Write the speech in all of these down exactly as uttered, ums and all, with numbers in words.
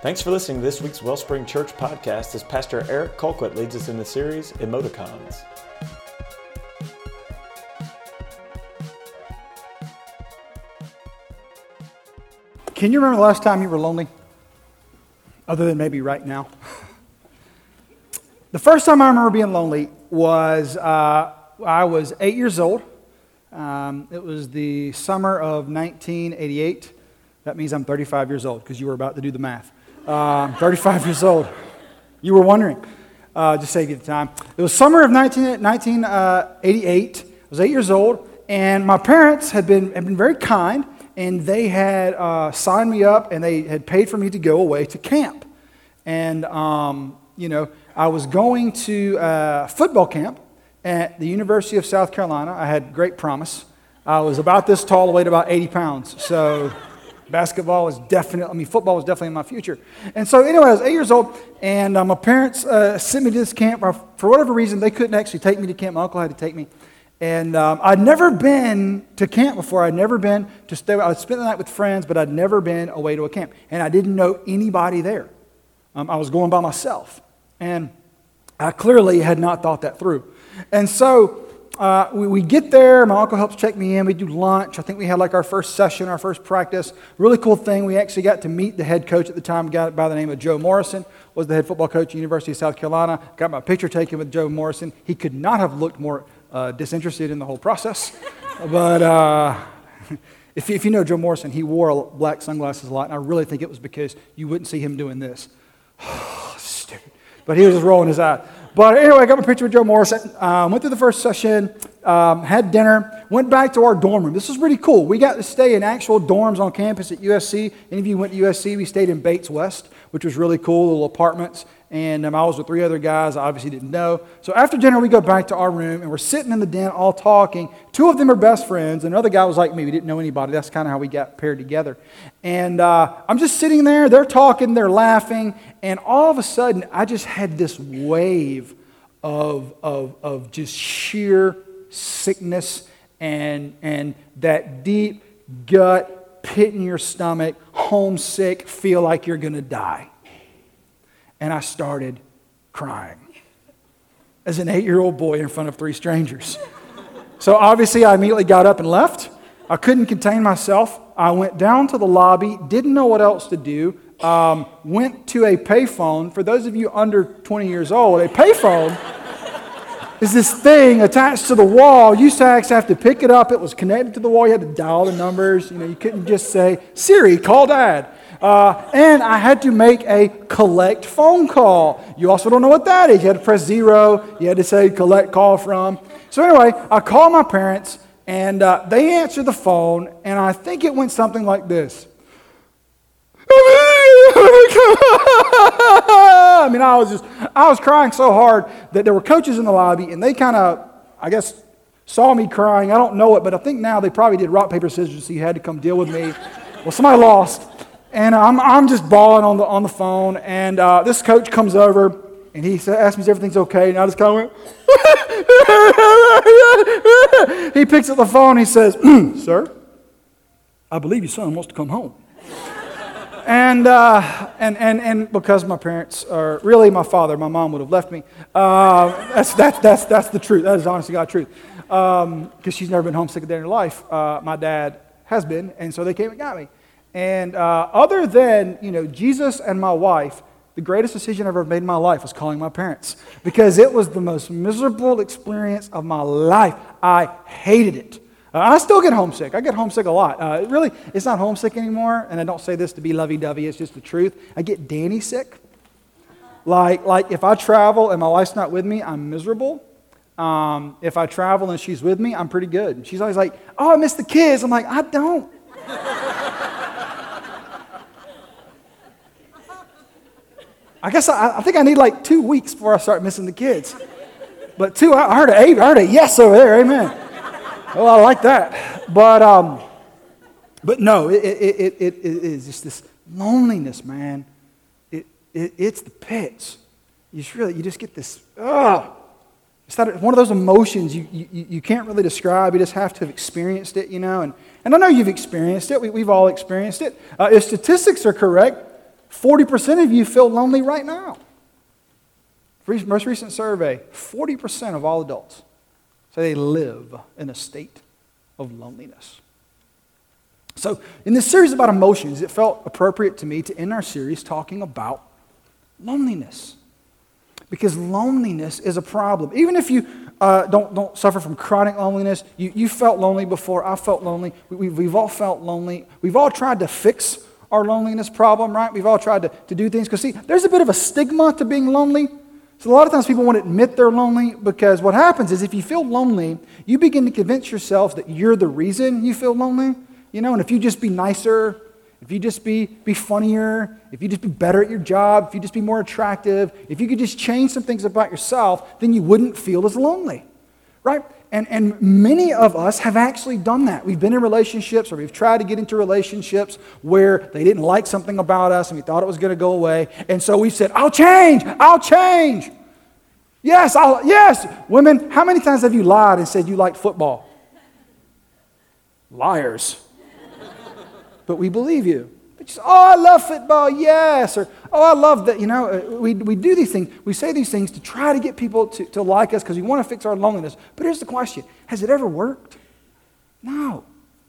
Thanks for listening to this week's Wellspring Church podcast as Pastor Eric Colquitt leads us in the series Emoticons. Can you remember the last time you were lonely? Other than maybe right now? The first time I remember being lonely was uh, I was eight years old. Um, it was the summer of nineteen eighty-eight. That means I'm thirty-five years old because you were about to do the math. Uh, thirty-five years old. You were wondering. Uh, just save you the time. It was summer of nineteen eighty-eight. I was eight years old, and my parents had been had been very kind, and they had uh, signed me up, and they had paid for me to go away to camp. And um, you know, I was going to uh, football camp at the University of South Carolina. I had great promise. I was about this tall, weighed about eighty pounds. So. Basketball was definitely, I mean, football was definitely in my future. And so anyway, I was eight years old, and uh, my parents uh, sent me to this camp. For whatever reason, they couldn't actually take me to camp. My uncle had to take me. And um, I'd never been to camp before. I'd never been to stay. I would spend the night with friends, but I'd never been away to a camp. And I didn't know anybody there. Um, I was going by myself. And I clearly had not thought that through. And so Uh, we, we get there, my uncle helps check me in, we do lunch. I think we had like our first session, our first practice. Really cool thing, we actually got to meet the head coach at the time, a guy by the name of Joe Morrison, was the head football coach at the University of South Carolina. Got my picture taken with Joe Morrison. He could not have looked more uh, disinterested in the whole process. But uh, if, if you know Joe Morrison, he wore black sunglasses a lot, and I really think it was because you wouldn't see him doing this. Stupid. But he was just rolling his eye. But anyway, I got my picture with Joe Morrison, um, went through the first session, um, had dinner, went back to our dorm room. This was really cool. We got to stay in actual dorms on campus at U S C. Any of you went to U S C, we stayed in Bates West, which was really cool, little apartments. And um, I was with three other guys I obviously didn't know. So after dinner, we go back to our room, and we're sitting in the den all talking. Two of them are best friends. Another guy was like me. We didn't know anybody. That's kind of how we got paired together. And uh, I'm just sitting there. They're talking. They're laughing. And all of a sudden, I just had this wave of, of, of just sheer sickness and, and that deep gut, pit in your stomach, homesick, feel like you're going to die. And I started crying as an eight-year-old boy in front of three strangers. So obviously I immediately got up and left. I couldn't contain myself. I went down to the lobby, didn't know what else to do, um, went to a payphone. For those of you under twenty years old, a payphone is this thing attached to the wall. You used to actually have to pick it up. It was connected to the wall. You had to dial the numbers. You know, you couldn't just say, Siri, call Dad. Uh, and I had to make a collect phone call. You also don't know what that is. You had to press zero. You had to say collect call from. So anyway, I called my parents, and uh, they answered the phone, and I think it went something like this. I mean, I was just, I was crying so hard that there were coaches in the lobby, and they kind of, I guess, saw me crying. I don't know it, but I think now they probably did rock, paper, scissors, so you had to come deal with me. Well, somebody lost. And I'm I'm just bawling on the on the phone, and uh, this coach comes over, and he asks me if everything's okay, and I just kind of went. He picks up the phone, and he says, "Sir, I believe your son wants to come home." and uh, and and and because my parents are really my father, my mom would have left me. Uh, that's that's that's that's the truth. That is honestly God's truth. Because um, she's never been homesick a day in her life. Uh, my dad has been, and so they came and got me. And uh, other than, you know, Jesus and my wife, the greatest decision I've ever made in my life was calling my parents. Because it was the most miserable experience of my life. I hated it. Uh, I still get homesick. I get homesick a lot. Uh, it really, it's not homesick anymore. And I don't say this to be lovey-dovey. It's just the truth. I get Danny sick. Like, like if I travel and my wife's not with me, I'm miserable. Um, if I travel and she's with me, I'm pretty good. And she's always like, oh, I miss the kids. I'm like, I don't. I guess I, I think I need like two weeks before I start missing the kids. But two, I heard an eight, I heard a yes over there, amen. Well, I like that. But um, but no, it, it, it, it, it is just this loneliness, man. It, it It's the pits. You just really, you just get this, ugh. It's not one of those emotions you, you, you can't really describe. You just have to have experienced it, you know. And, and I know you've experienced it. We, we've all experienced it. Uh, if statistics are correct, forty percent of you feel lonely right now. Most recent survey, forty percent of all adults say they live in a state of loneliness. So in this series about emotions, it felt appropriate to me to end our series talking about loneliness. Because loneliness is a problem. Even if you uh, don't, don't suffer from chronic loneliness, you, you felt lonely before, I felt lonely, we, we've all felt lonely. We've all tried to fix our loneliness problem, right? We've all tried to, to do things. Because see, there's a bit of a stigma to being lonely. So a lot of times people won't admit they're lonely because what happens is if you feel lonely, you begin to convince yourself that you're the reason you feel lonely. You know, and if you just be nicer, if you just be, be funnier, if you just be better at your job, if you just be more attractive, if you could just change some things about yourself, then you wouldn't feel as lonely, right? And, and many of us have actually done that. We've been in relationships or we've tried to get into relationships where they didn't like something about us and we thought it was going to go away. And so we said, I'll change, I'll change. Yes, I'll, yes. Women, how many times have you lied and said you liked football? Liars. But we believe you. But you say, oh, I love football, yes. Or, oh, I love that. You know, we, we do these things. We say these things to try to get people to, to like us because we want to fix our loneliness. But here's the question. Has it ever worked? No.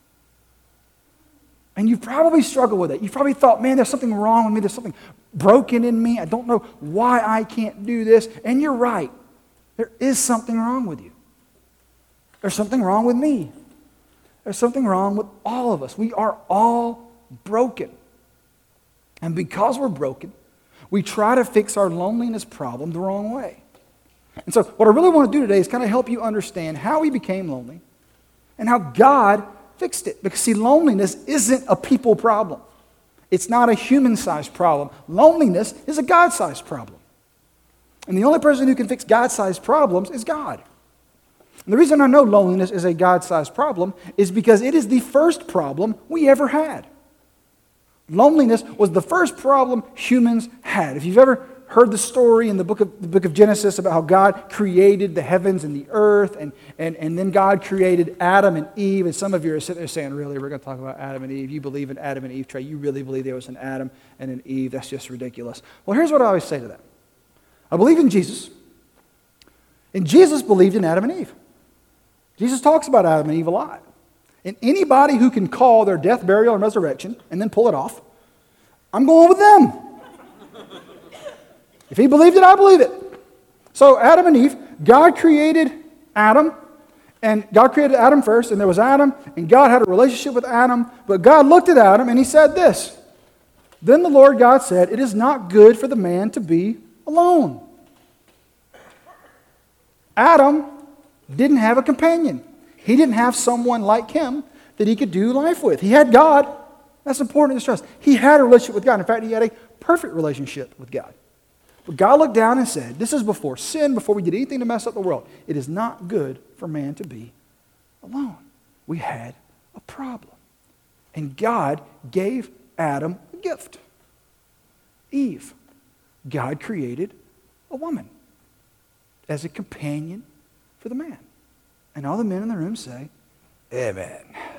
And you've probably struggled with it. You've probably thought, man, there's something wrong with me. There's something broken in me. I don't know why I can't do this. And you're right. There is something wrong with you. There's something wrong with me. There's something wrong with all of us. We are all broken. And because we're broken, we try to fix our loneliness problem the wrong way. And so what I really want to do today is kind of help you understand how we became lonely and how God fixed it. Because see, loneliness isn't a people problem. It's not a human-sized problem. Loneliness is a God-sized problem. And the only person who can fix God-sized problems is God. And the reason I know loneliness is a God-sized problem is because it is the first problem we ever had. Loneliness was the first problem humans had. If you've ever heard the story in the book of, the book of Genesis about how God created the heavens and the earth, and, and, and then God created Adam and Eve, and some of you are sitting there saying, really, we're going to talk about Adam and Eve? You believe in Adam and Eve, Trey? You really believe there was an Adam and an Eve? That's just ridiculous. Well, here's what I always say to that. I believe in Jesus, and Jesus believed in Adam and Eve. Jesus talks about Adam and Eve a lot. And anybody who can call their death, burial, and resurrection and then pull it off, I'm going with them. If he believed it, I believe it. So Adam and Eve, God created Adam, and God created Adam first, and there was Adam, and God had a relationship with Adam, but God looked at Adam and he said this, then the Lord God said, it is not good for the man to be alone. Adam didn't have a companion. He didn't have someone like him that he could do life with. He had God. That's important to stress. He had a relationship with God. In fact, he had a perfect relationship with God. But God looked down and said, this is before sin, before we did anything to mess up the world. It is not good for man to be alone. We had a problem. And God gave Adam a gift. Eve. God created a woman as a companion for the man. And all the men in the room say, amen.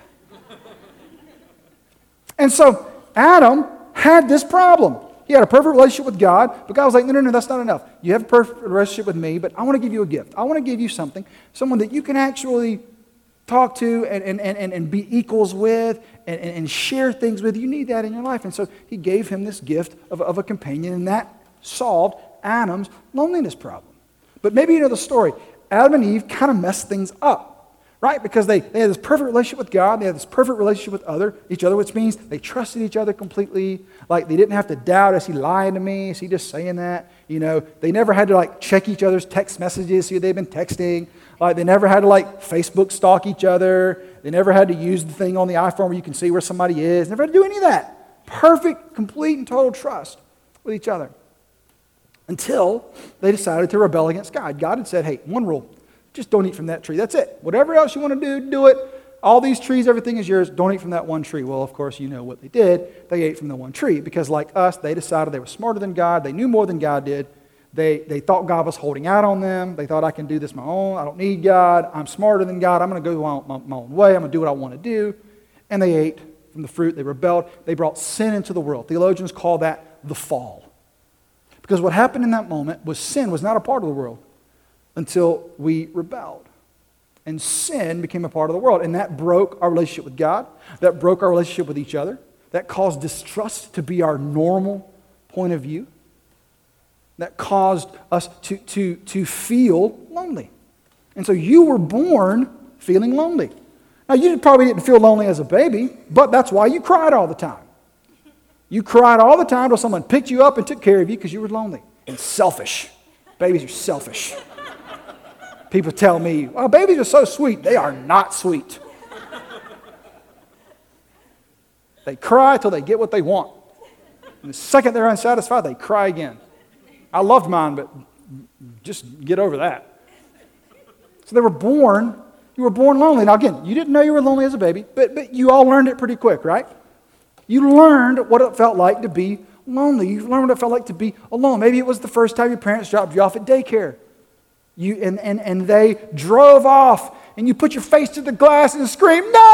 And so Adam had this problem. He had a perfect relationship with God, but God was like, no, no, no, that's not enough. You have a perfect relationship with me, but I want to give you a gift. I want to give you something, someone that you can actually talk to and, and, and, and be equals with and, and share things with. You need that in your life. And so he gave him this gift of, of a companion, and that solved Adam's loneliness problem. But maybe you know the story. Adam and Eve kind of messed things up, right? Because they, they had this perfect relationship with God. They had this perfect relationship with other each other, which means they trusted each other completely. Like they didn't have to doubt, is he lying to me? Is he just saying that? You know, they never had to like check each other's text messages, see if they've been texting. Like they never had to like Facebook stalk each other. They never had to use the thing on the iPhone where you can see where somebody is. Never had to do any of that. Perfect, complete, and total trust with each other. Until they decided to rebel against God. God had said, hey, one rule, just don't eat from that tree. That's it. Whatever else you want to do, do it. All these trees, everything is yours. Don't eat from that one tree. Well, of course, you know what they did. They ate from the one tree because like us, they decided they were smarter than God. They knew more than God did. They, they thought God was holding out on them. They thought, I can do this my own. I don't need God. I'm smarter than God. I'm going to go my, my, my own way. I'm going to do what I want to do. And they ate from the fruit. They rebelled. They brought sin into the world. Theologians call that the fall. Because what happened in that moment was sin was not a part of the world until we rebelled. And sin became a part of the world. And that broke our relationship with God. That broke our relationship with each other. That caused distrust to be our normal point of view. That caused us to, to, to feel lonely. And so you were born feeling lonely. Now, you probably didn't feel lonely as a baby, but that's why you cried all the time. You cried all the time until someone picked you up and took care of you because you were lonely and selfish. Babies are selfish. People tell me, oh, babies are so sweet. They are not sweet. They cry till they get what they want. And the second they're unsatisfied, they cry again. I loved mine, but just get over that. So they were born, you were born lonely. Now again, you didn't know you were lonely as a baby, but, but you all learned it pretty quick, right? You learned what it felt like to be lonely. You learned what it felt like to be alone. Maybe it was the first time your parents dropped you off at daycare. You, and, and, and they drove off, and you put your face to the glass and screamed, "No!"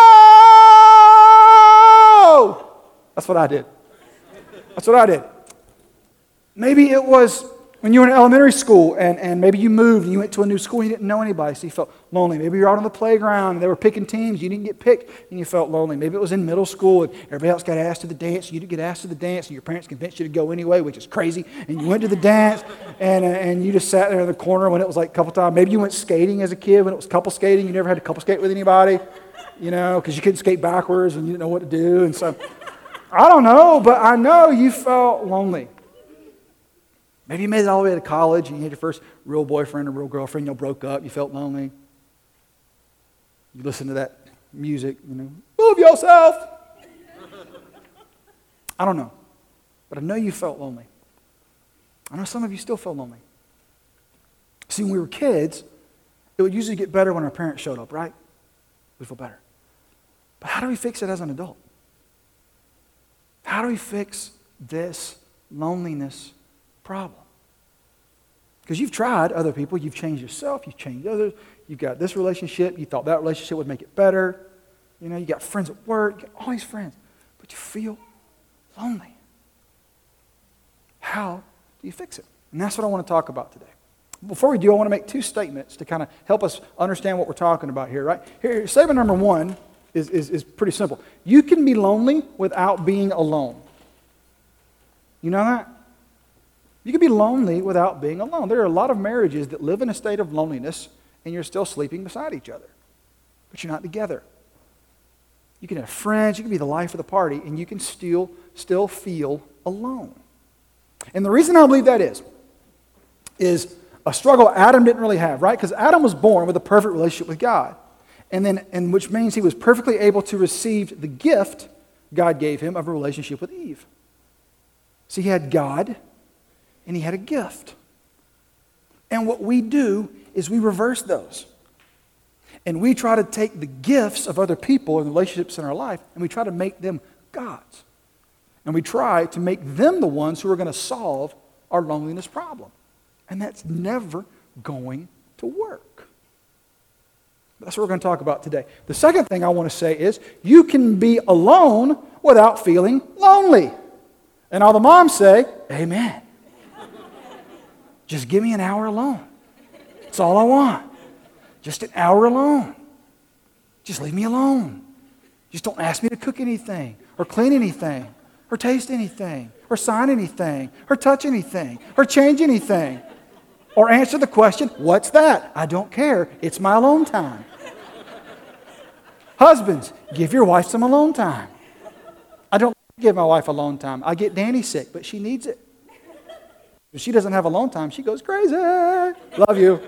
That's what I did. That's what I did. Maybe it was when you were in elementary school, and, and maybe you moved, and you went to a new school, and you didn't know anybody, so you felt lonely. Maybe you were out on the playground, and they were picking teams, you didn't get picked, and you felt lonely. Maybe it was in middle school, and everybody else got asked to the dance, and you didn't get asked to the dance, and your parents convinced you to go anyway, which is crazy, and you went to the dance, and, uh, and you just sat there in the corner when it was like a couple times. Maybe you went skating as a kid when it was couple skating, you never had to couple skate with anybody, you know, because you couldn't skate backwards, and you didn't know what to do, and so, I don't know, but I know you felt lonely. Maybe you made it all the way to college and you had your first real boyfriend or real girlfriend, you all broke up, you felt lonely. You listened to that music, you know, move yourself. I don't know, but I know you felt lonely. I know some of you still feel lonely. See, when we were kids, it would usually get better when our parents showed up, right? We'd feel better. But how do we fix it as an adult? How do we fix this loneliness problem? Because you've tried other people, you've changed yourself, you've changed others, you've got this relationship, you thought that relationship would make it better. You know, you got friends at work, you got all these friends, but you feel lonely. How do you fix it? And that's what I want to talk about today. Before we do, I want to make two statements to kind of help us understand what we're talking about here, right? Here, statement number one is, is, is pretty simple. You can be lonely without being alone. You know that? You can be lonely without being alone. There are a lot of marriages that live in a state of loneliness and you're still sleeping beside each other, but you're not together. You can have friends, you can be the life of the party, and you can still, still feel alone. And the reason I believe that is, is a struggle Adam didn't really have, right? Because Adam was born with a perfect relationship with God. And then, and which means he was perfectly able to receive the gift God gave him of a relationship with Eve. So he had God, and he had a gift. And what we do is we reverse those. And we try to take the gifts of other people and relationships in our life, and we try to make them gods. And we try to make them the ones who are going to solve our loneliness problem. And that's never going to work. That's what we're going to talk about today. The second thing I want to say is you can be alone without feeling lonely. And all the moms say, amen. Just give me an hour alone. That's all I want. Just an hour alone. Just leave me alone. Just don't ask me to cook anything or clean anything or taste anything or sign anything or touch anything or change anything or answer the question, what's that? I don't care. It's my alone time. Husbands, give your wife some alone time. I don't give my wife alone time. I get Danny sick, but she needs it. If she doesn't have alone time, she goes crazy. Love you.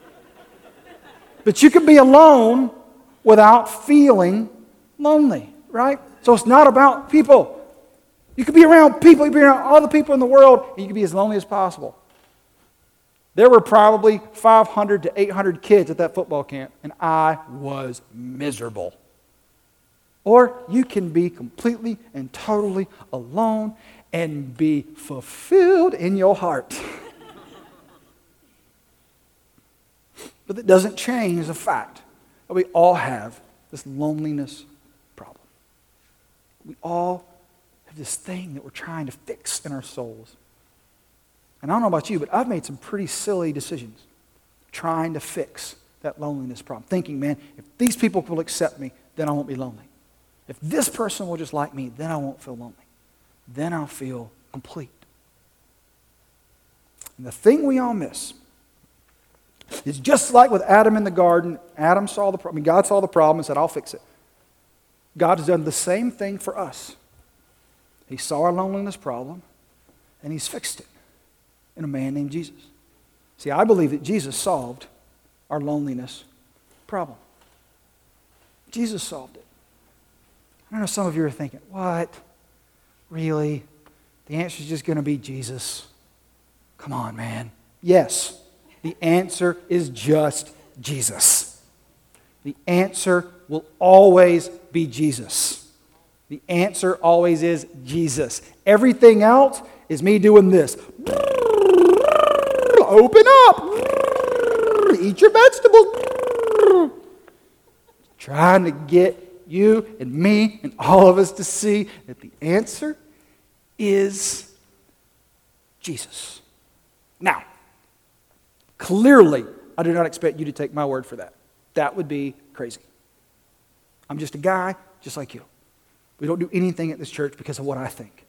But you can be alone without feeling lonely, right? So it's not about people. You can be around people, you can be around all the people in the world, and you can be as lonely as possible. There were probably five hundred to eight hundred kids at that football camp, and I was miserable. Or you can be completely and totally alone and be fulfilled in your heart. But that doesn't change the fact that we all have this loneliness problem. We all have this thing that we're trying to fix in our souls. And I don't know about you, but I've made some pretty silly decisions trying to fix that loneliness problem. Thinking, man, if these people will accept me, then I won't be lonely. If this person will just like me, then I won't feel lonely. Then I'll feel complete. And the thing we all miss is just like with Adam in the garden. Adam saw the problem. I mean, God saw the problem and said, I'll fix it. God has done the same thing for us. He saw our loneliness problem, and He's fixed it in a man named Jesus. See, I believe that Jesus solved our loneliness problem. Jesus solved it. I know some of you are thinking, what? Really? The answer is just going to be Jesus? Come on, man. Yes, the answer is just Jesus. The answer will always be Jesus. The answer always is Jesus. Everything else is me doing this. Open up. Eat your vegetables. Trying to get you and me and all of us to see that the answer is Jesus. Now, clearly, I do not expect you to take my word for that. That would be crazy. I'm just a guy just like you. We don't do anything at this church because of what I think.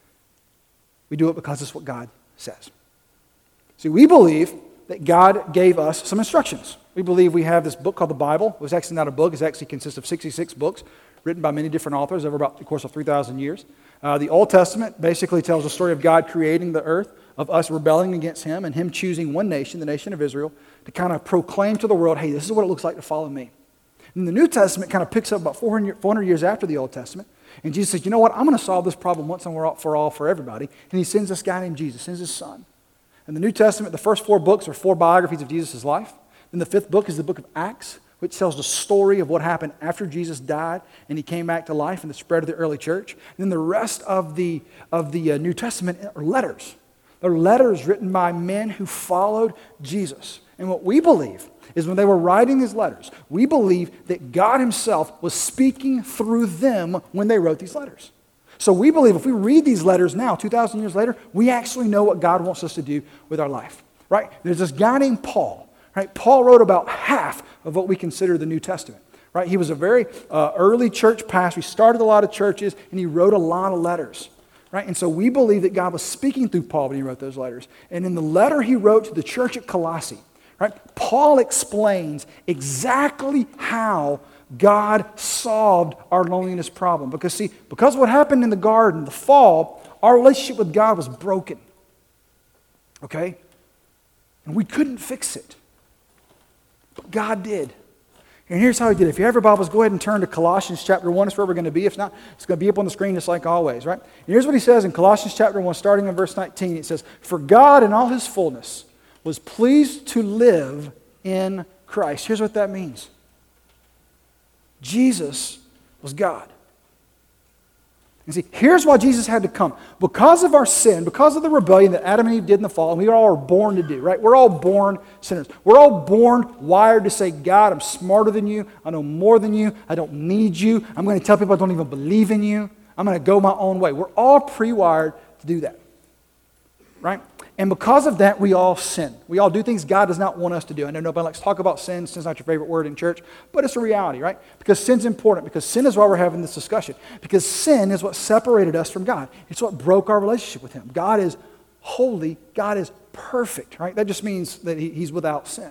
We do it because it's what God says. See, we believe that God gave us some instructions. We believe we have this book called the Bible. It was actually not a book. It actually consists of sixty-six books written by many different authors over about the course of three thousand years. Uh, the Old Testament basically tells the story of God creating the earth, of us rebelling against Him, and Him choosing one nation, the nation of Israel, to kind of proclaim to the world, hey, this is what it looks like to follow me. And the New Testament kind of picks up about four hundred years after the Old Testament. And Jesus says, you know what? I'm going to solve this problem once and for all for everybody. And He sends this guy named Jesus, sends His Son. In the New Testament, the first four books are four biographies of Jesus' life. Then the fifth book is the book of Acts, which tells the story of what happened after Jesus died and He came back to life and the spread of the early church. And then the rest of the, of the uh, New Testament are letters. They're letters written by men who followed Jesus. And what we believe is when they were writing these letters, we believe that God Himself was speaking through them when they wrote these letters. So we believe if we read these letters now, two thousand years later, we actually know what God wants us to do with our life, right? There's this guy named Paul, right? Paul wrote about half of what we consider the New Testament, right? He was a very uh, early church pastor. He started a lot of churches, and he wrote a lot of letters, right? And so we believe that God was speaking through Paul when He wrote those letters. And in the letter he wrote to the church at Colossae, right, Paul explains exactly how God solved our loneliness problem. Because see, because of what happened in the garden, the fall, our relationship with God was broken. Okay? And we couldn't fix it. But God did. And here's how He did it. If you have your Bibles, go ahead and turn to Colossians chapter one. That's where we're going to be. If not, it's going to be up on the screen just like always, right? And here's what he says in Colossians chapter one, starting in verse nineteen. It says, "For God in all His fullness was pleased to live in Christ." Here's what that means. Jesus was God. And see, here's why Jesus had to come. Because of our sin, because of the rebellion that Adam and Eve did in the fall, and we all are born to do, right? We're all born sinners. We're all born wired to say, God, I'm smarter than you. I know more than you. I don't need you. I'm going to tell people I don't even believe in you. I'm going to go my own way. We're all pre-wired to do that, right? And because of that, we all sin. We all do things God does not want us to do. I know nobody likes to talk about sin. Sin's not your favorite word in church, but it's a reality, right? Because sin's important. Because sin is why we're having this discussion. Because sin is what separated us from God. It's what broke our relationship with Him. God is holy. God is perfect, right? That just means that he, He's without sin.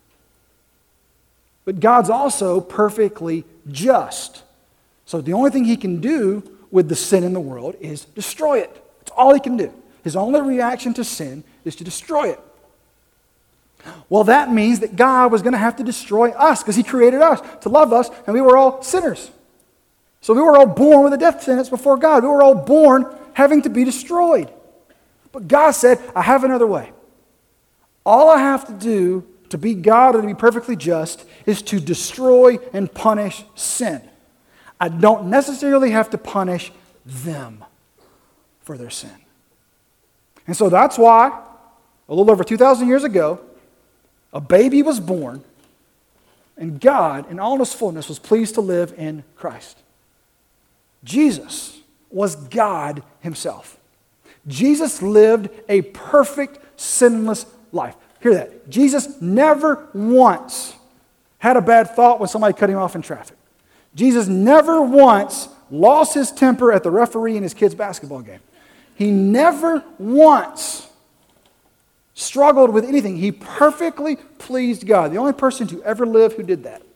But God's also perfectly just. So the only thing He can do with the sin in the world is destroy it. That's all He can do. His only reaction to sin is to destroy it. Well, that means that God was going to have to destroy us because He created us to love us, and we were all sinners. So we were all born with a death sentence before God. We were all born having to be destroyed. But God said, I have another way. All I have to do to be God and to be perfectly just is to destroy and punish sin. I don't necessarily have to punish them for their sin. And so that's why, a little over two thousand years ago, a baby was born, and God, in all His fullness, was pleased to live in Christ. Jesus was God himself. Jesus lived a perfect, sinless life. Hear that. Jesus never once had a bad thought when somebody cut him off in traffic. Jesus never once lost his temper at the referee in his kid's basketball game. He never once struggled with anything. He perfectly pleased God. The only person to ever live who did that.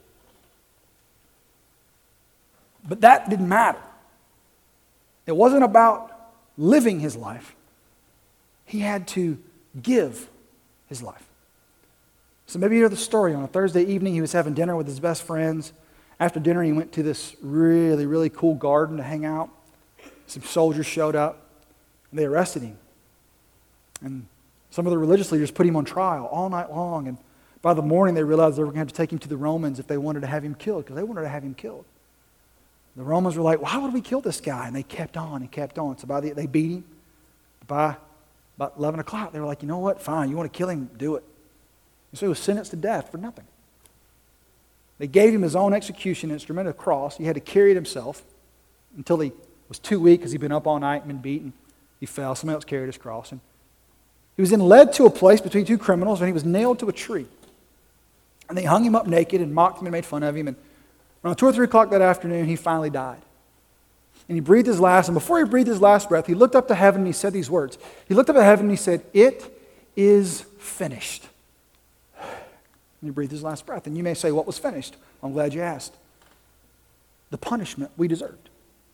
But that didn't matter. It wasn't about living his life. He had to give his life. So maybe you know the story. On a Thursday evening, he was having dinner with his best friends. After dinner, he went to this really, really cool garden to hang out. Some soldiers showed up, and they arrested him. And some of the religious leaders put him on trial all night long. And by the morning, they realized they were going to have to take him to the Romans if they wanted to have him killed, because they wanted to have him killed. The Romans were like, why would we kill this guy? And they kept on and kept on. So by the, they beat him. By about eleven o'clock, they were like, you know what? Fine, you want to kill him? Do it. And so he was sentenced to death for nothing. They gave him his own execution instrument, a cross. He had to carry it himself until he was too weak because he'd been up all night and been beaten. He fell. Somebody else carried his cross. And he was then led to a place between two criminals, and he was nailed to a tree. And they hung him up naked and mocked him and made fun of him. And around two or three o'clock that afternoon, he finally died. And he breathed his last, and before he breathed his last breath, he looked up to heaven and he said these words. He looked up at heaven and he said, "It is finished." And he breathed his last breath. And you may say, what was finished? I'm glad you asked. The punishment we deserved.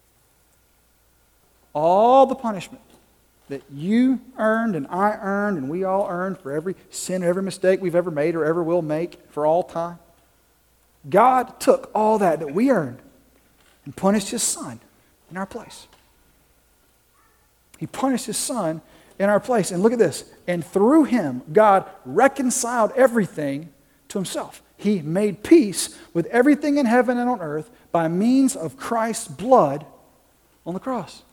All the punishment that you earned and I earned and we all earned for every sin, every mistake we've ever made or ever will make for all time. God took all that that we earned and punished his son in our place. He punished his son in our place. And look at this. And through him, God reconciled everything to himself. He made peace with everything in heaven and on earth by means of Christ's blood on the cross.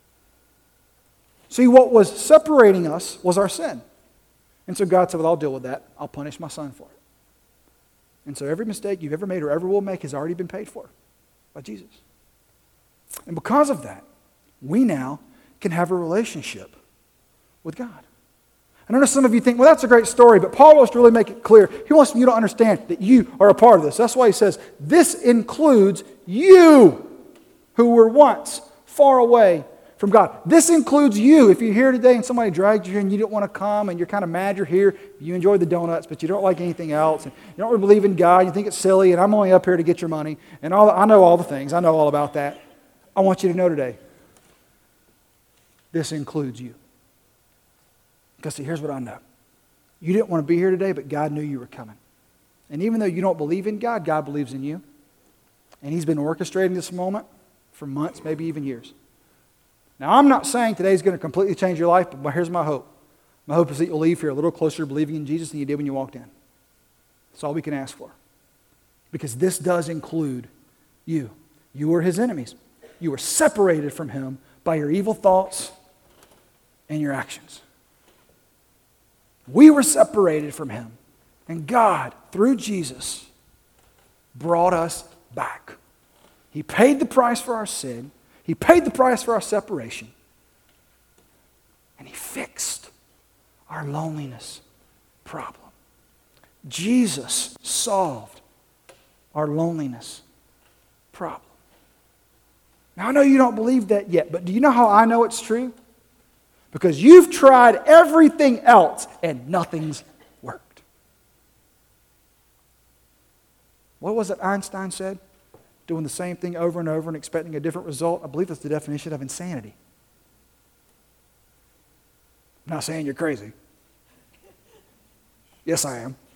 See, what was separating us was our sin. And so God said, well, I'll deal with that. I'll punish my son for it. And so every mistake you've ever made or ever will make has already been paid for by Jesus. And because of that, we now can have a relationship with God. And I know some of you think, well, that's a great story, but Paul wants to really make it clear. He wants you to understand that you are a part of this. That's why he says, this includes you who were once far away from God. This includes you. If you're here today and somebody dragged you here and you didn't want to come and you're kind of mad you're here, you enjoy the donuts, but you don't like anything else, and you don't really believe in God, you think it's silly, and I'm only up here to get your money, and all I know all the things. I know all about that. I want you to know today, this includes you. Because see, here's what I know. You didn't want to be here today, but God knew you were coming. And even though you don't believe in God, God believes in you. And he's been orchestrating this moment for months, maybe even years. Now, I'm not saying today's going to completely change your life, but here's my hope. My hope is that you'll leave here a little closer to believing in Jesus than you did when you walked in. That's all we can ask for. Because this does include you. You were his enemies. You were separated from him by your evil thoughts and your actions. We were separated from him. And God, through Jesus, brought us back. He paid the price for our sin. He paid the price for our separation. And he fixed our loneliness problem. Jesus solved our loneliness problem. Now, I know you don't believe that yet, but do you know how I know it's true? Because you've tried everything else and nothing's worked. What was it Einstein said? Doing the same thing over and over and expecting a different result. I believe that's the definition of insanity. I'm not saying you're crazy. Yes, I am.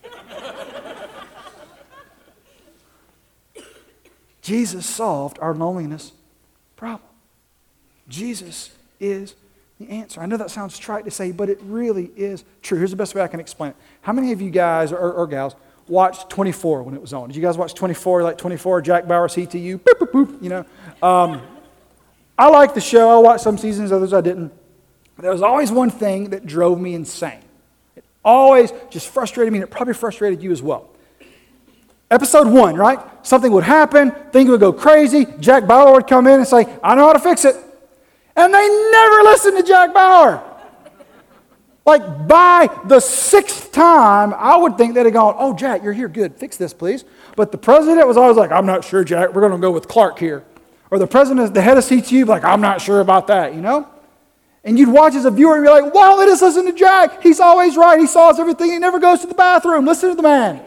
Jesus solved our loneliness problem. Jesus is the answer. I know that sounds trite to say, but it really is true. Here's the best way I can explain it. How many of you guys or, or gals watched twenty-four when it was on? Did you guys watch twenty-four, like twenty-four, Jack Bauer's Heat to You? Boop, boop, boop, you know. Um, I liked the show. I watched some seasons, others I didn't. But there was always one thing that drove me insane. It always just frustrated me, and it probably frustrated you as well. Episode one, right? Something would happen, things would go crazy, Jack Bauer would come in and say, I know how to fix it. And they never listened to Jack Bauer. Like by the sixth time, I would think they'd have gone, oh, Jack, you're here, good, fix this, please. But the president was always like, I'm not sure, Jack, we're going to go with Clark here. Or the president, the head of C T U, like, I'm not sure about that, you know? And you'd watch as a viewer and be like, wow, let us listen to Jack. He's always right. He solves everything. He never goes to the bathroom. Listen to the man.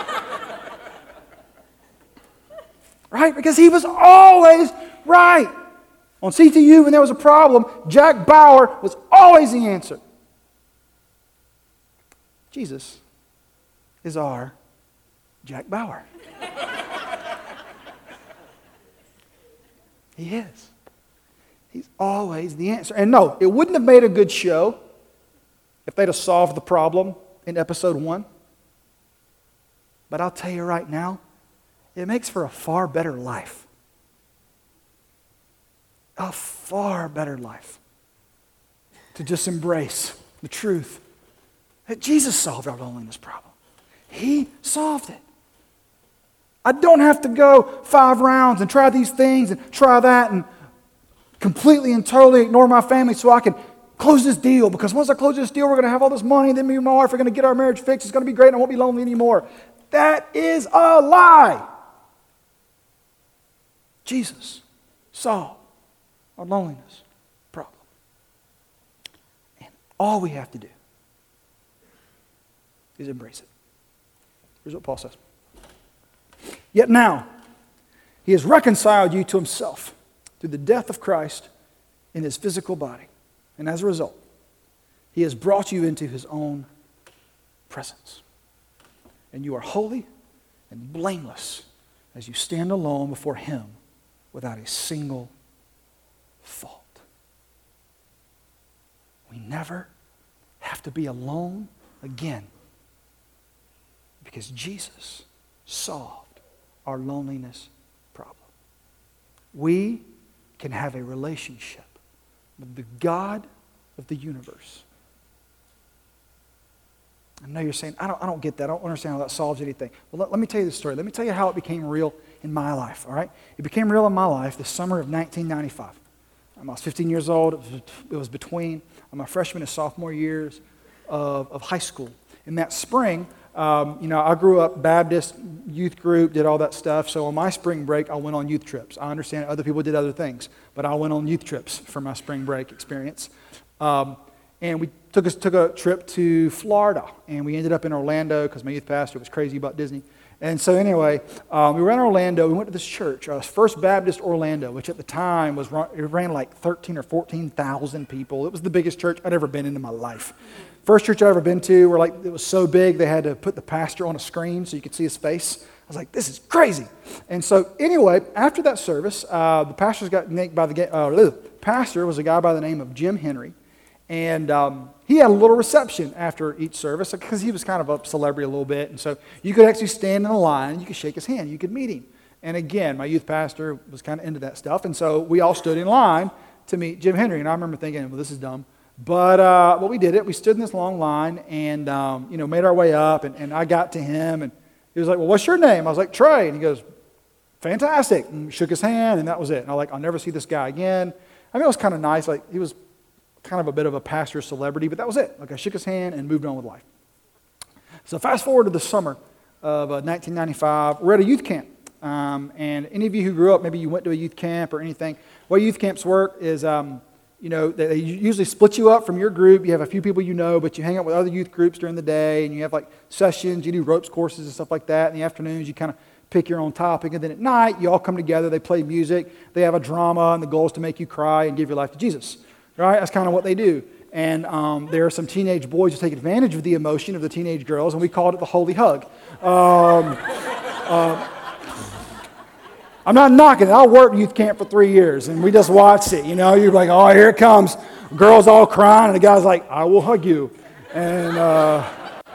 Right? Because he was always right. On C T U, when there was a problem, Jack Bauer was always the answer. Jesus is our Jack Bauer. He is. He's always the answer. And no, it wouldn't have made a good show if they'd have solved the problem in episode one. But I'll tell you right now, it makes for a far better life. A far better life. To just embrace the truth that Jesus solved our loneliness problem. He solved it. I don't have to go five rounds and try these things and try that and completely and totally ignore my family so I can close this deal, because once I close this deal, we're going to have all this money, and then me and my wife are going to get our marriage fixed. It's going to be great, and I won't be lonely anymore. That is a lie. Jesus solved our loneliness problem. And all we have to do is embrace it. Here's what Paul says. Yet now, he has reconciled you to himself through the death of Christ in his physical body. And as a result, he has brought you into his own presence. And you are holy and blameless as you stand alone before him without a single fault. We never have to be alone again because Jesus solved our loneliness problem. We can have a relationship with the God of the universe. I know you're saying, I don't, I don't get that. I don't understand how that solves anything. Well, let, let me tell you the story. Let me tell you how it became real in my life, all right? It became real in my life the summer of nineteen ninety-five. I was fifteen years old. It was, it was between my freshman and sophomore years of, of high school. In that spring, um, you know, I grew up Baptist, youth group, did all that stuff. So on my spring break, I went on youth trips. I understand other people did other things, but I went on youth trips for my spring break experience. Um, and we took us took a trip to Florida, and we ended up in Orlando because my youth pastor was crazy about Disney. And so anyway, um, we were in Orlando. We went to this church, uh, First Baptist Orlando, which at the time was it ran like thirteen or fourteen thousand people. It was the biggest church I'd ever been in in my life. First church I'd ever been to, where like it was so big they had to put the pastor on a screen so you could see his face. I was like, this is crazy. And so anyway, after that service, uh, the pastor's got named by the uh, pastor was a guy by the name of Jim Henry. And um, he had a little reception after each service because he was kind of a celebrity a little bit. And so you could actually stand in a line, you could shake his hand, you could meet him. And again, my youth pastor was kind of into that stuff. And so we all stood in line to meet Jim Henry. And I remember thinking, well, this is dumb. But uh, well, we did it. We stood in this long line and, um, you know, made our way up. And, and I got to him. And he was like, well, what's your name? I was like, Trey. And he goes, fantastic. And shook his hand. And that was it. And I was like, I'll never see this guy again. I mean, it was kind of nice. Like, he was kind of a bit of a pastor celebrity, but that was it. Like, I shook his hand and moved on with life. So fast forward to the summer of uh, nineteen ninety-five. We're at a youth camp. Um, and any of you who grew up, maybe you went to a youth camp or anything, the way youth camps work is, um, you know, they, they usually split you up from your group. You have a few people you know, but you hang out with other youth groups during the day, and you have like sessions, you do ropes courses and stuff like that. In the afternoons, you kind of pick your own topic, and then at night, you all come together, they play music, they have a drama, and the goal is to make you cry and give your life to Jesus. Right? That's kind of what they do. And um, there are some teenage boys who take advantage of the emotion of the teenage girls, and we called it the holy hug. Um, uh, I'm not knocking it. I worked youth camp for three years, and we just watched it. You know, you're like, oh, here it comes. Girls all crying, and the guy's like, I will hug you. And uh,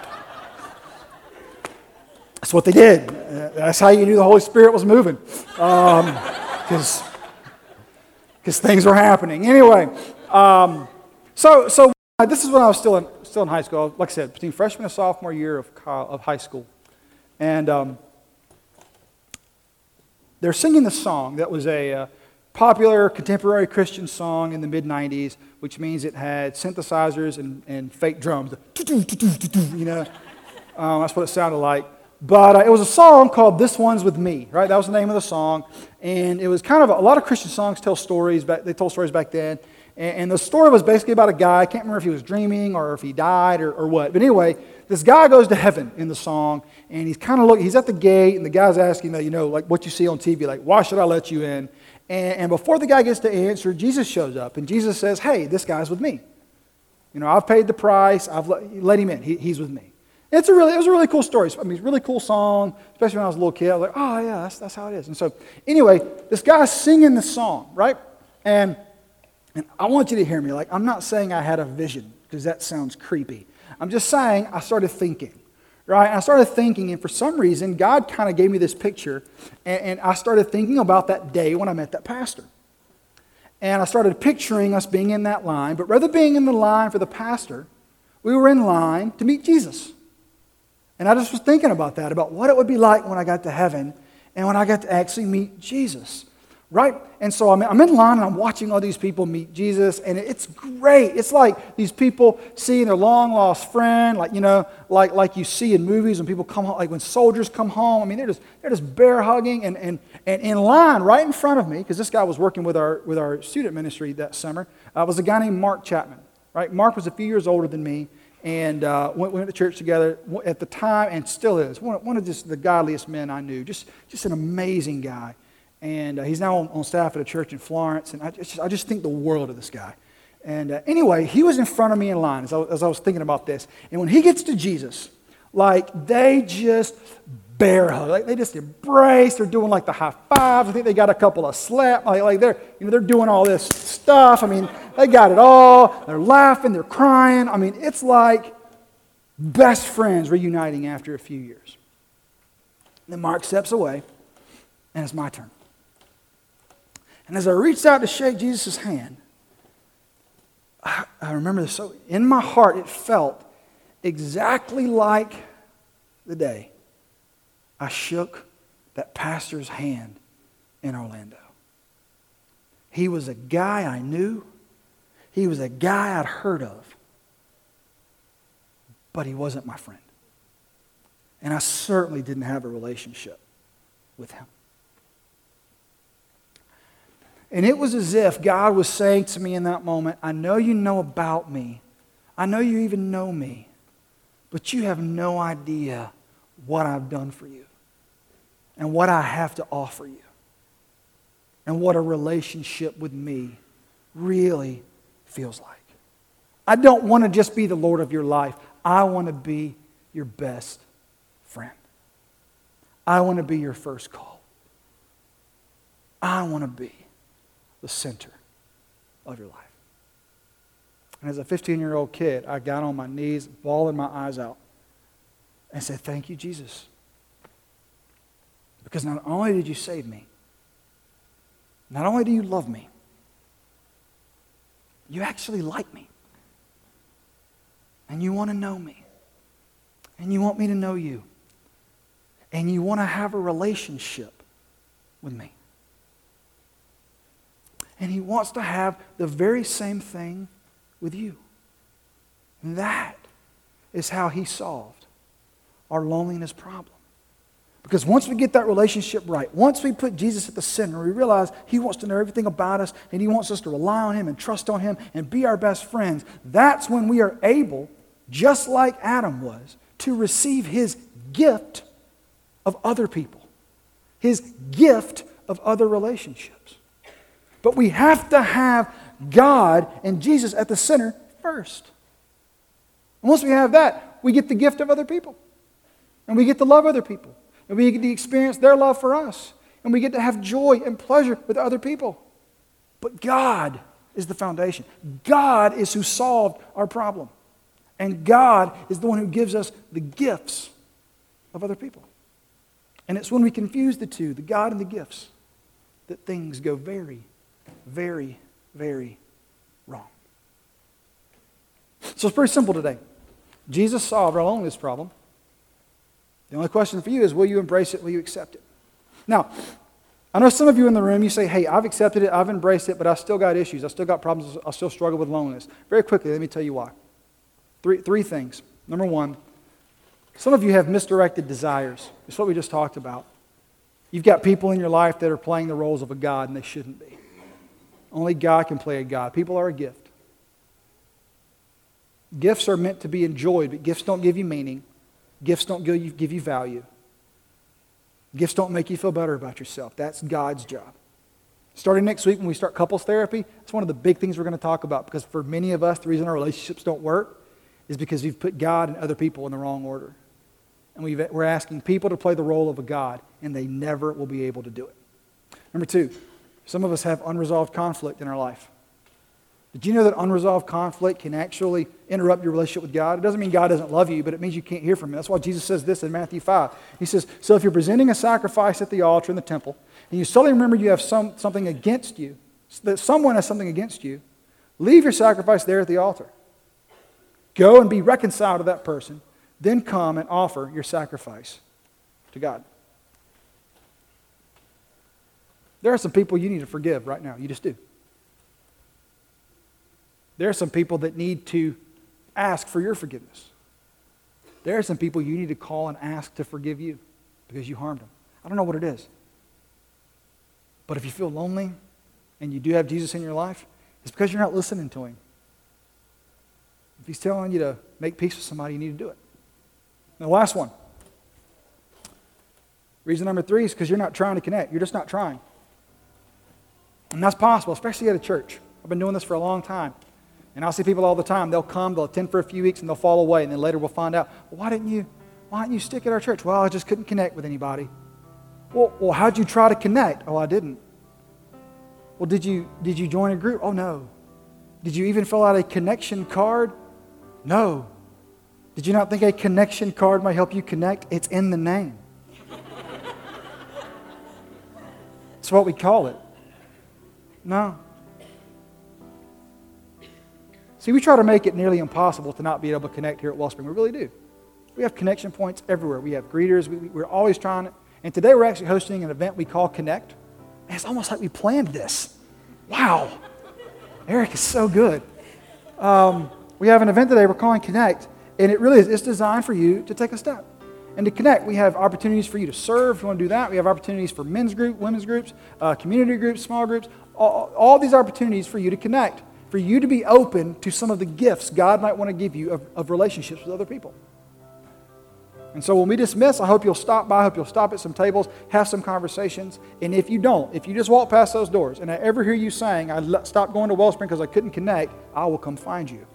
that's what they did. That's how you knew the Holy Spirit was moving. Because um, because things were happening. Anyway, um, so so uh, this is when I was still in still in high school. Like I said, between freshman and sophomore year of of high school, and um, they're singing the song that was a uh, popular contemporary Christian song in the mid nineties, which means it had synthesizers and, and fake drums. You know, um, that's what it sounded like. But uh, it was a song called "This One's With Me," right? That was the name of the song, and it was kind of a, a lot of Christian songs tell stories. Back, they told stories back then, and, and the story was basically about a guy. I can't remember if he was dreaming or if he died or, or what. But anyway, this guy goes to heaven in the song, and he's kind of looking. He's at the gate, and the guy's asking, you know, like what you see on T V, like, "Why should I let you in?" And, and before the guy gets to answer, Jesus shows up, and Jesus says, "Hey, this guy's with me. You know, I've paid the price. I've let, let him in. He, he's with me." It's a really, it was a really cool story. I mean, it's a really cool song, especially when I was a little kid. I was like, oh, yeah, that's, that's how it is. And so, anyway, this guy's singing the song, right? And, and I want you to hear me. Like, I'm not saying I had a vision, because that sounds creepy. I'm just saying I started thinking, right? And I started thinking, and for some reason, God kind of gave me this picture, and, and I started thinking about that day when I met that pastor. And I started picturing us being in that line, but rather being in the line for the pastor, we were in line to meet Jesus. And I just was thinking about that, about what it would be like when I got to heaven and when I got to actually meet Jesus, right? And so I'm, I'm in line and I'm watching all these people meet Jesus, and it's great. It's like these people seeing their long-lost friend, like, you know, like, like you see in movies when people come home, like when soldiers come home. I mean, they're just, they're just bear hugging and, and, and in line right in front of me, because this guy was working with our, with our student ministry that summer, uh, was a guy named Mark Chapman, right? Mark was a few years older than me. And uh, went, went to church together at the time, and still is one, one of just the godliest men I knew. Just, just an amazing guy. And uh, he's now on, on staff at a church in Florence, and I just, I just think the world of this guy. And uh, anyway, he was in front of me in line as I, as I was thinking about this. And when he gets to Jesus, like they just bear hug, like they just embrace. They're doing like the high fives. I think they got a couple of slaps. Like, like they're, you know, they're doing all this stuff. I mean, they got it all. They're laughing. They're crying. I mean, it's like best friends reuniting after a few years. Then Mark steps away, and it's my turn. And as I reached out to shake Jesus' hand, I, I remember this. So in my heart, it felt exactly like the day I shook that pastor's hand in Orlando. He was a guy I knew. He was a guy I'd heard of. But he wasn't my friend. And I certainly didn't have a relationship with him. And it was as if God was saying to me in that moment, I know you know about me. I know you even know me. But you have no idea what I've done for you. And what I have to offer you. And what a relationship with me really feels like. I don't want to just be the Lord of your life. I want to be your best friend. I want to be your first call. I want to be the center of your life. And as a fifteen-year-old kid, I got on my knees, bawling my eyes out, and said, thank you, Jesus. Because not only did you save me, not only do you love me, you actually like me. And you want to know me. And you want me to know you. And you want to have a relationship with me. And he wants to have the very same thing with you. And that is how he solved our loneliness problem. Because once we get that relationship right, once we put Jesus at the center, we realize he wants to know everything about us, and he wants us to rely on him and trust on him and be our best friends. That's when we are able, just like Adam was, to receive his gift of other people, his gift of other relationships. But we have to have God and Jesus at the center first. And once we have that, we get the gift of other people. And we get to love other people. And we get to experience their love for us. And we get to have joy and pleasure with other people. But God is the foundation. God is who solved our problem. And God is the one who gives us the gifts of other people. And it's when we confuse the two, the God and the gifts, that things go very, very, very wrong. So it's pretty simple today. Jesus solved our loneliness problem. The only question for you is, will you embrace it? Will you accept it? Now, I know some of you in the room, you say, hey, I've accepted it, I've embraced it, but I still got issues. I still got problems. I still struggle with loneliness. Very quickly, let me tell you why. Three, three things. Number one, some of you have misdirected desires. It's what we just talked about. You've got people in your life that are playing the roles of a God, and they shouldn't be. Only God can play a God. People are a gift. Gifts are meant to be enjoyed, but gifts don't give you meaning. Gifts don't give you, give you value. Gifts don't make you feel better about yourself. That's God's job. Starting next week when we start couples therapy, it's one of the big things we're going to talk about, because for many of us, the reason our relationships don't work is because we've put God and other people in the wrong order. And we've, we're asking people to play the role of a God, and they never will be able to do it. Number two, some of us have unresolved conflict in our life. Did you know that unresolved conflict can actually interrupt your relationship with God? It doesn't mean God doesn't love you, but it means you can't hear from Him. That's why Jesus says this in Matthew five. He says, so if you're presenting a sacrifice at the altar in the temple, and you suddenly remember you have some, something against you, that someone has something against you, leave your sacrifice there at the altar. Go and be reconciled to that person, then come and offer your sacrifice to God. There are some people you need to forgive right now. You just do. There are some people that need to ask for your forgiveness. There are some people you need to call and ask to forgive you because you harmed them. I don't know what it is. But if you feel lonely and you do have Jesus in your life, it's because you're not listening to Him. If He's telling you to make peace with somebody, you need to do it. And the last one. Reason number three is because you're not trying to connect. You're just not trying. And that's possible, especially at a church. I've been doing this for a long time. And I'll see people all the time. They'll come, they'll attend for a few weeks, and they'll fall away. And then later we'll find out, well, why didn't you, why didn't you stick at our church? Well, I just couldn't connect with anybody. Well, well, how'd you try to connect? Oh, I didn't. Well, did you did you join a group? Oh, no. Did you even fill out a connection card? No. Did you not think a connection card might help you connect? It's in the name. That's what we call it. No. See, we try to make it nearly impossible to not be able to connect here at Wellspring. We really do. We have connection points everywhere. We have greeters. We, we're always trying to. And today we're actually hosting an event we call Connect. And it's almost like we planned this. Wow. Eric is so good. Um, we have an event today we're calling Connect. And it really is. It's designed for you to take a step. And to connect, we have opportunities for you to serve. If you want to do that, we have opportunities for men's group, women's groups, uh, community groups, small groups. All, all these opportunities for you to connect. For you to be open to some of the gifts God might want to give you of, of relationships with other people. And so when we dismiss, I hope you'll stop by, I hope you'll stop at some tables, have some conversations. And if you don't, if you just walk past those doors and I ever hear you saying, I stopped going to Wellspring because I couldn't connect, I will come find you.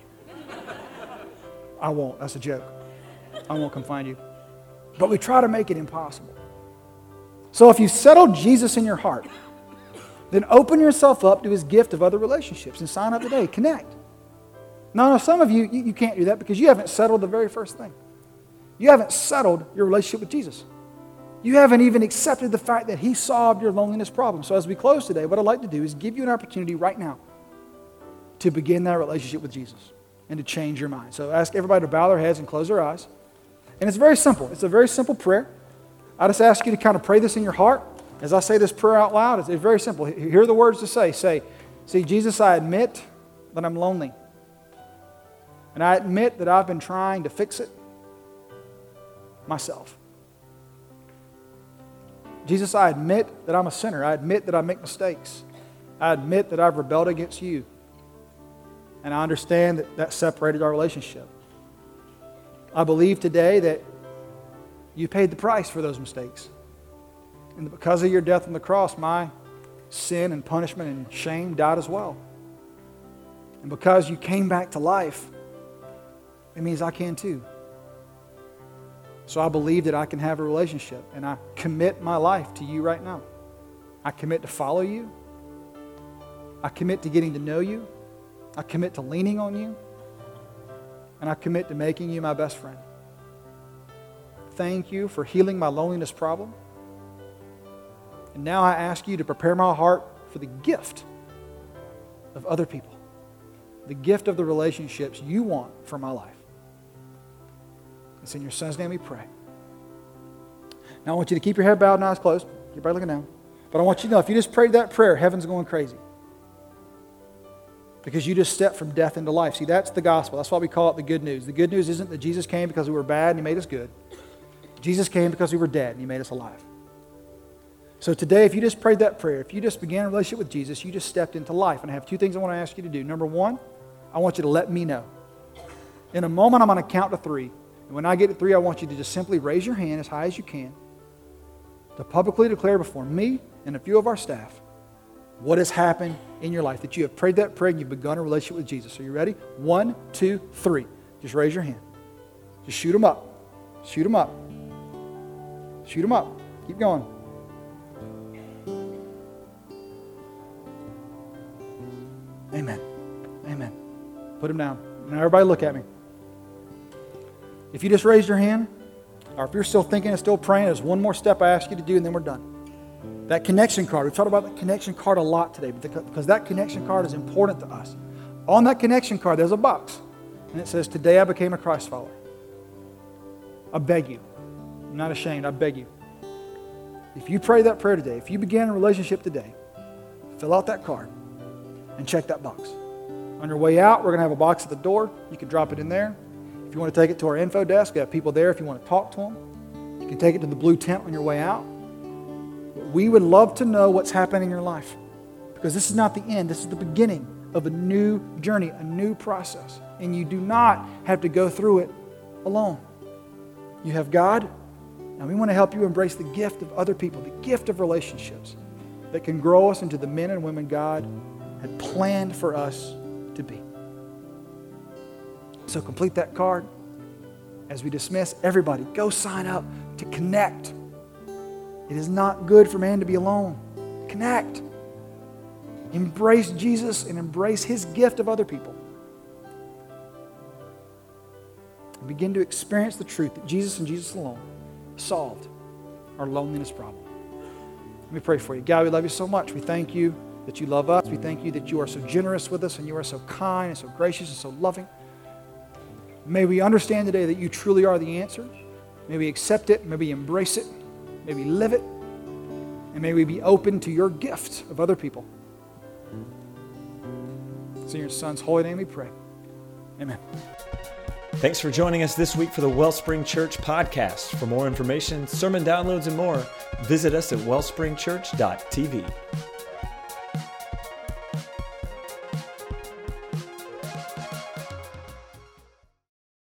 I won't. That's a joke. I won't come find you. But we try to make it impossible. So if you've settled Jesus in your heart, then open yourself up to His gift of other relationships and sign up today. Connect. Now, now some of you, you, you can't do that because you haven't settled the very first thing. You haven't settled your relationship with Jesus. You haven't even accepted the fact that He solved your loneliness problem. So as we close today, what I'd like to do is give you an opportunity right now to begin that relationship with Jesus and to change your mind. So ask everybody to bow their heads and close their eyes. And it's very simple. It's a very simple prayer. I just ask you to kind of pray this in your heart. As I say this prayer out loud, it's, it's very simple. Here are the words to say. Say, see, Jesus, I admit that I'm lonely. And I admit that I've been trying to fix it myself. Jesus, I admit that I'm a sinner. I admit that I make mistakes. I admit that I've rebelled against you. And I understand that that separated our relationship. I believe today that you paid the price for those mistakes. And because of your death on the cross, my sin and punishment and shame died as well. And because you came back to life, it means I can too. So I believe that I can have a relationship, and I commit my life to you right now. I commit to follow you. I commit to getting to know you. I commit to leaning on you. And I commit to making you my best friend. Thank you for healing my loneliness problem. And now I ask you to prepare my heart for the gift of other people, the gift of the relationships you want for my life. It's in your Son's name we pray. Now I want you to keep your head bowed and eyes closed. Everybody looking down. But I want you to know, if you just prayed that prayer, heaven's going crazy. Because you just stepped from death into life. See, that's the gospel. That's why we call it the good news. The good news isn't that Jesus came because we were bad and He made us good. Jesus came because we were dead and He made us alive. So today, if you just prayed that prayer, if you just began a relationship with Jesus, you just stepped into life. And I have two things I want to ask you to do. Number one, I want you to let me know. In a moment, I'm going to count to three. And when I get to three, I want you to just simply raise your hand as high as you can to publicly declare before me and a few of our staff what has happened in your life, that you have prayed that prayer and you've begun a relationship with Jesus. Are you ready? One, two, three. Just raise your hand. Just shoot them up. Shoot them up. Shoot them up. Keep going. Amen. Amen. Put them down. Now everybody look at me. If you just raised your hand, or if you're still thinking and still praying, there's one more step I ask you to do and then we're done. That connection card. We've talked about the connection card a lot today because that connection card is important to us. On that connection card, there's a box. And it says, today I became a Christ follower. I beg you. I'm not ashamed. I beg you. If you pray that prayer today, if you began a relationship today, fill out that card and check that box. On your way out, we're going to have a box at the door. You can drop it in there. If you want to take it to our info desk, we have people there if you want to talk to them. You can take it to the blue tent on your way out. We would love to know what's happening in your life, because this is not the end. This is the beginning of a new journey, a new process. And you do not have to go through it alone. You have God, and we want to help you embrace the gift of other people, the gift of relationships that can grow us into the men and women God had planned for us to be. So complete that card. As we dismiss, everybody, go sign up to connect. It is not good for man to be alone. Connect. Embrace Jesus and embrace His gift of other people. And begin to experience the truth that Jesus and Jesus alone solved our loneliness problem. Let me pray for you. God, we love you so much. We thank you that you love us. We thank you that you are so generous with us and you are so kind and so gracious and so loving. May we understand today that you truly are the answer. May we accept it. May we embrace it. May we live it, and may we be open to your gift of other people. It's in your Son's holy name we pray. Amen. Thanks for joining us this week for the Wellspring Church podcast. For more information, sermon downloads, and more, visit us at wellspring church dot t v.